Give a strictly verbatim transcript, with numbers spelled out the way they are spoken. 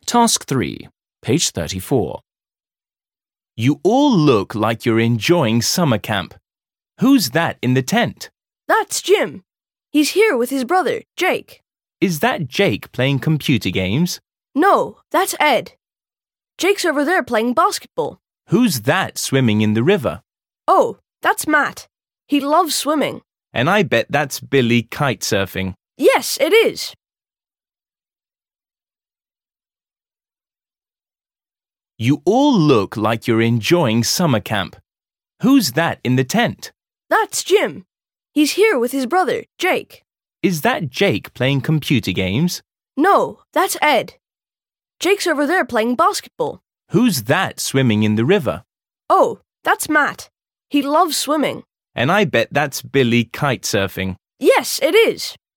Task three, page thirty-four. You all look like you're enjoying summer camp. Who's that in the tent? That's Jim. He's here with his brother, Jake. Is that Jake playing computer games? No, that's Ed. Jake's over there playing basketball. Who's that swimming in the river? Oh, that's Matt. He loves swimming. And I bet that's Billy kite surfing. Yes, it is. You all look like you're enjoying summer camp. Who's that in the tent? That's Jim. He's here with his brother, Jake. Is that Jake playing computer games? No, that's Ed. Jake's over there playing basketball. Who's that swimming in the river? Oh, that's Matt. He loves swimming. And I bet that's Billy kite surfing. Yes, it is.